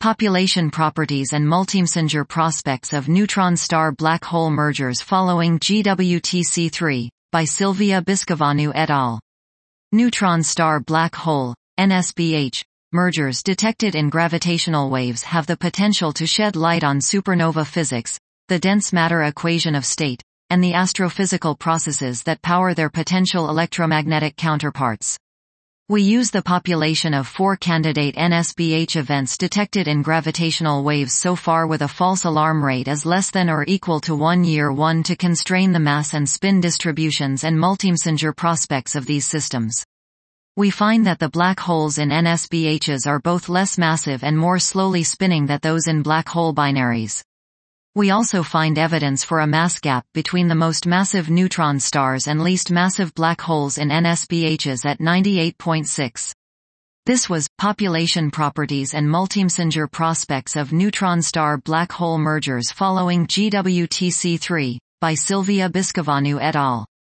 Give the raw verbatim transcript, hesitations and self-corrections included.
Population properties and multimessenger prospects of neutron-star black hole mergers following G W T C three, by Silvia Biscavanu et al. Neutron-star black hole, N S B H, mergers detected in gravitational waves have the potential to shed light on supernova physics, the dense matter equation of state, and the astrophysical processes that power their potential electromagnetic counterparts. We use the population of four candidate N S B H events detected in gravitational waves so far with a false alarm rate as less than or equal to one year one to constrain the mass and spin distributions and multimessenger prospects of these systems. We find that the black holes in N S B Hs are both less massive and more slowly spinning than those in black hole binaries. We also find evidence for a mass gap between the most massive neutron stars and least massive black holes in N S B Hs at ninety-eight point six. This was Population Properties and Multimessenger Prospects of Neutron-Star Black Hole Mergers Following G W T C three, by Silvia Biscavanu et al.